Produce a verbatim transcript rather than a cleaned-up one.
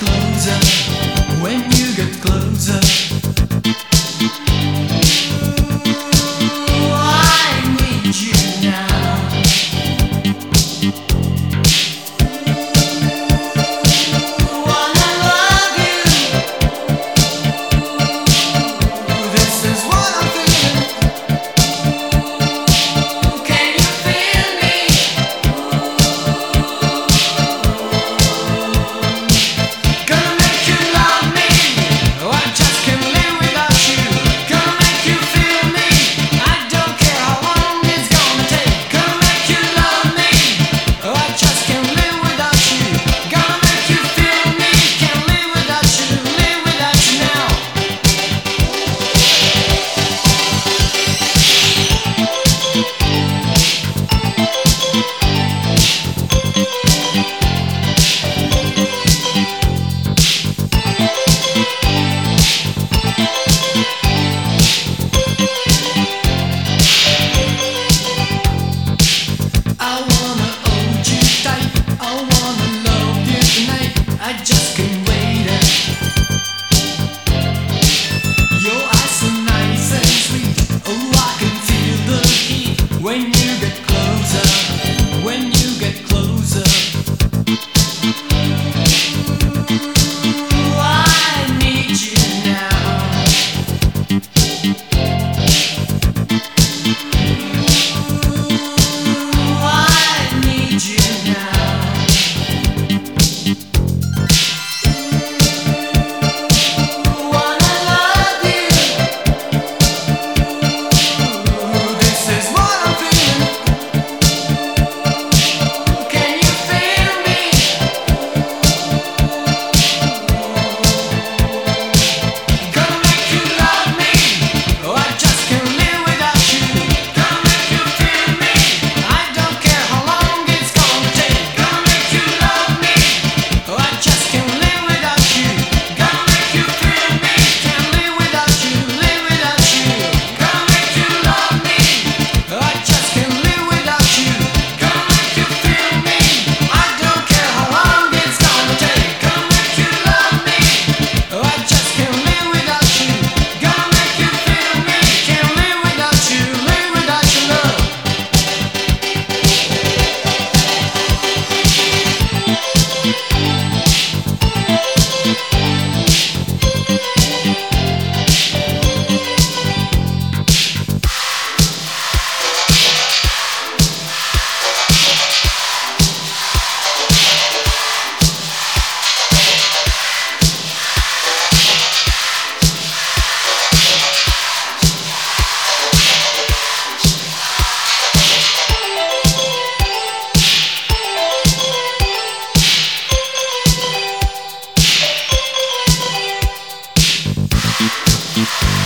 closer, when you get closer, I need you now. Wanna love you. This is what I'm feeling. Can you feel me? Gonna make you love me. Oh, I just can't live without you. Gonna make you feel me. I don't care how long it's gonna take. Gonna make you love me. Oh, I just can't live without you. Gonna make you feel me. Can't live without you. Live without you now. I wanna hold you tight. I wanna love you tonight. I just can't wait. Your eyes so nice and sweet. Oh, I can feel the heat when you get closer. When you get closer. I need you now. I need you now. Wanna love you. This is what I'm feeling. Can you feel me? Gonna make you love me. Oh, I just can't live without you. Gonna make you feel me. I don't care how long it's gonna take. Gonna make you love me. Oh, I just can't live without you. Gonna make you feel me. Can't live without you. Live without you. Gonna make you love me. Oh, I just can't live without you. Gonna make you feel me. I don't care how long it's gonna take. Gonna make you love me. Oh, I just can't live without you. Gonna make you feel me. Can't live without you. Live without your love. We'll be right back.